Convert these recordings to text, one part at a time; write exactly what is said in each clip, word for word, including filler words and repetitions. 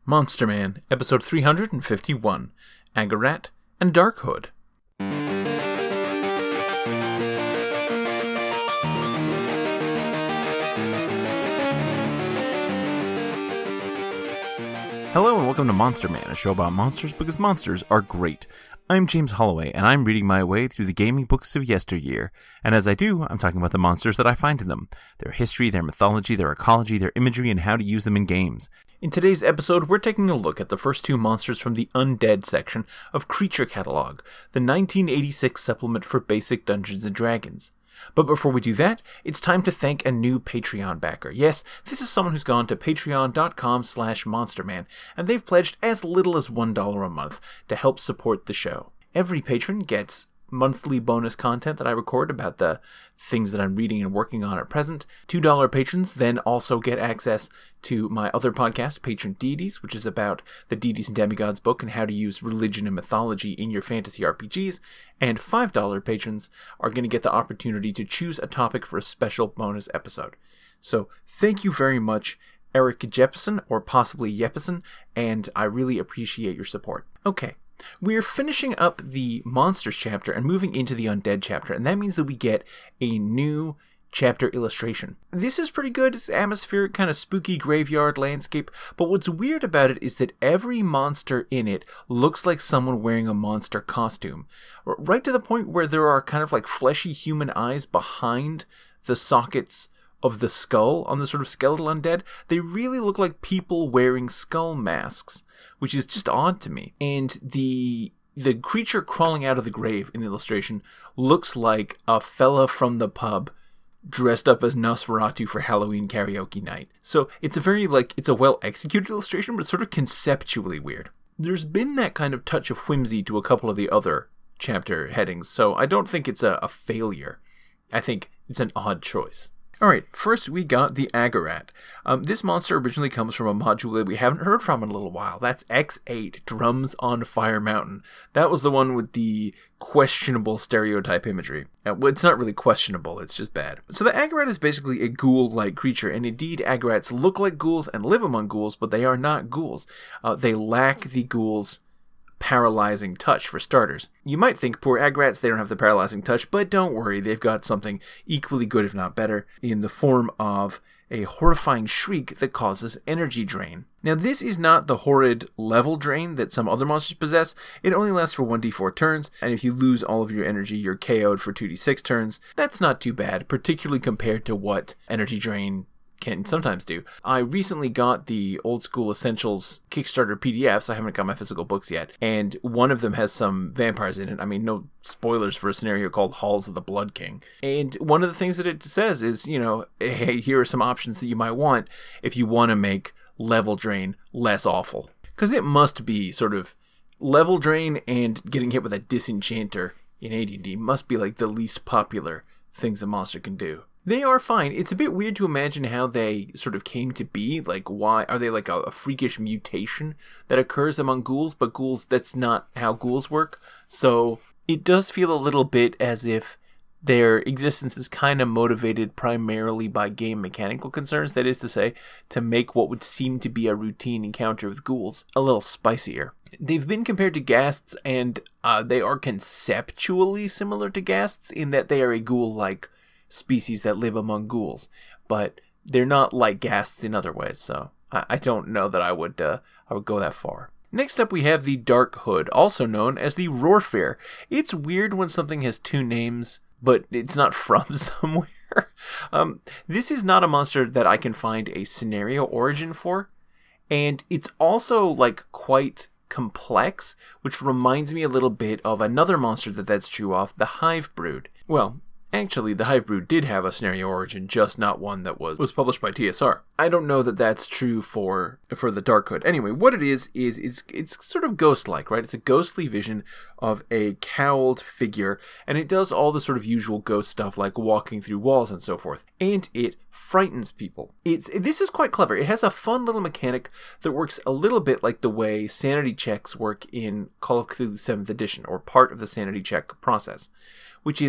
Monster Man, episode three hundred fifty-one, Agarat and Darkhood. Hello and welcome to Monster Man, a show about monsters because monsters are great. I'm James Holloway, and I'm reading my way through the gaming books of yesteryear. And as I do, I'm talking about the monsters that I find in them, their history, their mythology, their ecology, their imagery, and how to use them in games. In today's episode, we're taking a look at the first two monsters from the Undead section of Creature Catalog, the nineteen eighty-six supplement for basic Dungeons and Dragons. But before we do that, it's time to thank a new Patreon backer. Yes, this is someone who's gone to patreon.com slash monsterman, and they've pledged as little as one dollar a month to help support the show. Every patron gets monthly bonus content that I record about the things that I'm reading and working on at present. two dollar patrons then also get access to my other podcast, Patron Deities, which is about the Deities and Demigods book and how to use religion and mythology in your fantasy R P Gs. And five dollar patrons are going to get the opportunity to choose a topic for a special bonus episode. So thank you very much, Eric Jeppesen, or possibly Jeppesen, and I really appreciate your support. Okay. We're finishing up the Monsters chapter and moving into the Undead chapter, and that means that we get a new chapter illustration. This is pretty good. It's atmospheric, kind of spooky graveyard landscape, but what's weird about it is that every monster in it looks like someone wearing a monster costume, right to the point where there are kind of like fleshy human eyes behind the sockets of the skull on the sort of skeletal undead. They really look like people wearing skull masks, which is just odd to me. And the the creature crawling out of the grave in the illustration looks like a fella from the pub dressed up as Nosferatu for Halloween karaoke night. So it's a very, like, it's a well-executed illustration, but it's sort of conceptually weird. There's been that kind of touch of whimsy to a couple of the other chapter headings, so I don't think it's a, a failure. I think it's an odd choice. Alright, first we got the Agarat. Um, this monster originally comes from a module that we haven't heard from in a little while. That's X eight, Drums on Fire Mountain. That was the one with the questionable stereotype imagery. Uh, well, it's not really questionable, it's just bad. So the Agarat is basically a ghoul-like creature, and indeed Agarats look like ghouls and live among ghouls, but they are not ghouls. Uh, they lack the ghouls' paralyzing touch, for starters. You might think, poor Agarats, they don't have the paralyzing touch, but don't worry, they've got something equally good, if not better, in the form of a horrifying shriek that causes energy drain. Now, this is not the horrid level drain that some other monsters possess. It only lasts for one d four turns, and if you lose all of your energy, you're K O'd for two d six turns. That's not too bad, particularly compared to what energy drain can sometimes do. I recently got the Old School Essentials Kickstarter P D Fs. I haven't got my physical books yet, and one of them has some vampires in it. I mean, no spoilers for a scenario called Halls of the Blood King. And one of the things that it says is, you know, hey, here are some options that you might want if you want to make level drain less awful. Because it must be sort of level drain and getting hit with a disenchanter in A D and D must be like the least popular things a monster can do. They are fine. It's a bit weird to imagine how they sort of came to be. Like, why? Are they like a, a freakish mutation that occurs among ghouls? But ghouls, that's not how ghouls work. So it does feel a little bit as if their existence is kind of motivated primarily by game mechanical concerns. That is to say, to make what would seem to be a routine encounter with ghouls a little spicier. They've been compared to ghasts, and uh, they are conceptually similar to ghasts in that they are a ghoul-like species that live among ghouls, but they're not like ghasts in other ways, so I, I don't know that I would uh, I would go that far. Next up we have the Darkhood, also known as the Rorfair. It's weird when something has two names, but it's not from somewhere. um, this is not a monster that I can find a scenario origin for, and it's also like quite complex, which reminds me a little bit of another monster that that's true of, the Hive Brood. Well, actually, the Hive Brood did have a scenario origin, just not one that was, was published by T S R. I don't know that that's true for for the Darkhood. Anyway, what it is, is it's, it's sort of ghost-like, right? It's a ghostly vision of a cowled figure, and it does all the sort of usual ghost stuff, like walking through walls and so forth. And it frightens people. It's This is quite clever. It has a fun little mechanic that works a little bit like the way sanity checks work in Call of Cthulhu seventh Edition, or part of the sanity check process, which is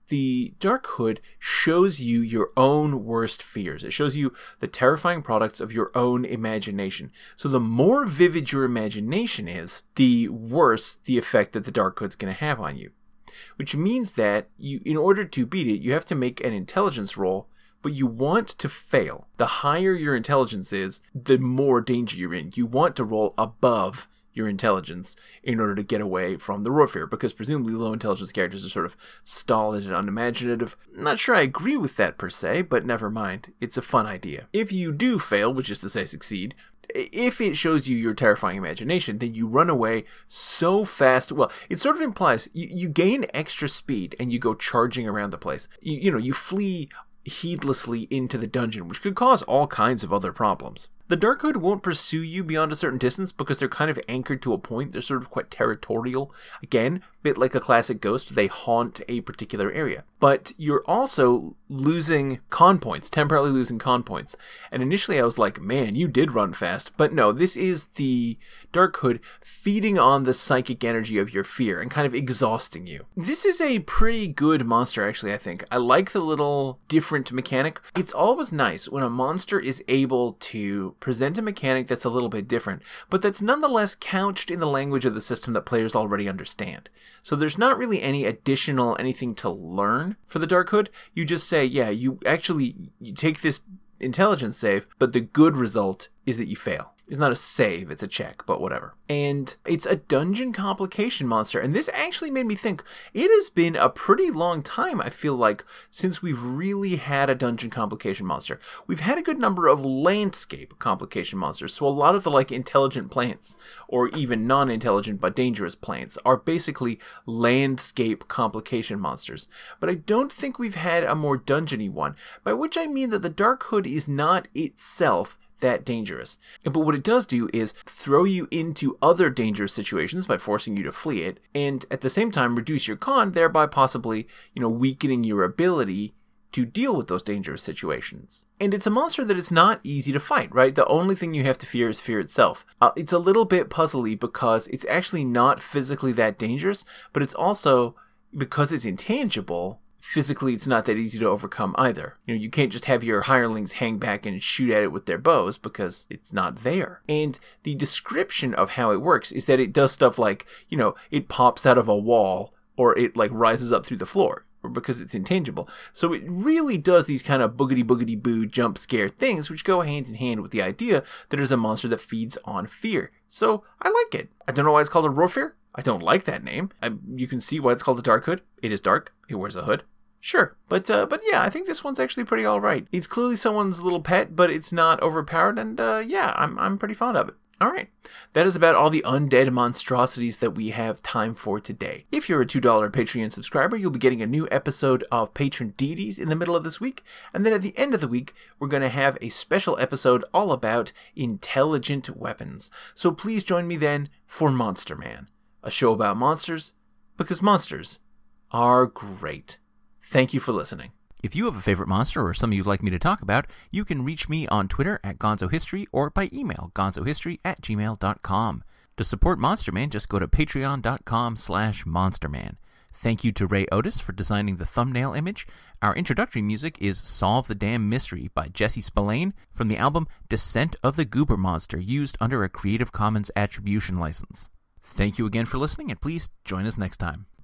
the Dark Hood shows you your own worst fears. It shows you the terrifying products of your own imagination. So the more vivid your imagination is, the worse the effect that the Dark Hood's going to have on you. Which means that you, in order to beat it, you have to make an intelligence roll, but you want to fail. The higher your intelligence is, the more danger you're in. You want to roll above your intelligence in order to get away from the Rorfair, because presumably low intelligence characters are sort of stolid and unimaginative. Not sure I agree with that per se, but never mind. It's a fun idea. If you do fail, which is to say succeed, if it shows you your terrifying imagination, then you run away so fast. Well, it sort of implies you, you gain extra speed and you go charging around the place. You, you know, you flee heedlessly into the dungeon, which could cause all kinds of other problems. The Dark Hood won't pursue you beyond a certain distance because they're kind of anchored to a point. They're sort of quite territorial. Again, a bit like a classic ghost, they haunt a particular area. But you're also losing con points, temporarily losing con points. And initially I was like, man, you did run fast. But no, this is the Dark Hood feeding on the psychic energy of your fear and kind of exhausting you. This is a pretty good monster, actually, I think. I like the little different mechanic. It's always nice when a monster is able to present a mechanic that's a little bit different, but that's nonetheless couched in the language of the system that players already understand. So there's not really any additional anything to learn for the Dark Hood. You just say, yeah, you actually you take this intelligence save, but the good result is that you fail. It's not a save, it's a check, but whatever. And it's a dungeon complication monster, and this actually made me think, it has been a pretty long time, I feel like, since we've really had a dungeon complication monster. We've had a good number of landscape complication monsters, so a lot of the, like, intelligent plants, or even non-intelligent but dangerous plants, are basically landscape complication monsters. But I don't think we've had a more dungeony one, by which I mean that the Dark Hood is not itself that dangerous. But what it does do is throw you into other dangerous situations by forcing you to flee it, and at the same time reduce your con, thereby possibly, you know, weakening your ability to deal with those dangerous situations. And it's a monster that it's not easy to fight, right? The only thing you have to fear is fear itself. Uh, it's a little bit puzzly because it's actually not physically that dangerous, but it's also, because it's intangible, physically it's not that easy to overcome either. You know, you can't just have your hirelings hang back and shoot at it with their bows because it's not there. And the description of how it works is that it does stuff like, you know, it pops out of a wall or it like rises up through the floor because it's intangible. So it really does these kind of boogity boogity boo jump scare things, which go hand in hand with the idea that there's a monster that feeds on fear. So I like it. I don't know why it's called a Rorfair. I don't like that name. I, you can see why it's called a Dark Hood. It is dark. It wears a hood. Sure, but uh, but yeah, I think this one's actually pretty all right. It's clearly someone's little pet, but it's not overpowered, and uh, yeah, I'm I'm pretty fond of it. All right, that is about all the undead monstrosities that we have time for today. If you're a two dollar Patreon subscriber, you'll be getting a new episode of Patron Deities in the middle of this week, and then at the end of the week, we're going to have a special episode all about intelligent weapons. So please join me then for Monster Man, a show about monsters, because monsters are great. Thank you for listening. If you have a favorite monster or something you'd like me to talk about, you can reach me on Twitter at GonzoHistory or by email, gonzohistory at gmail dot com. To support Monster Man, just go to patreon.com slash monsterman. Thank you to Ray Otis for designing the thumbnail image. Our introductory music is Solve the Damn Mystery by Jesse Spillane from the album Descent of the Goober Monster, used under a Creative Commons Attribution license. Thank you again for listening, and please join us next time.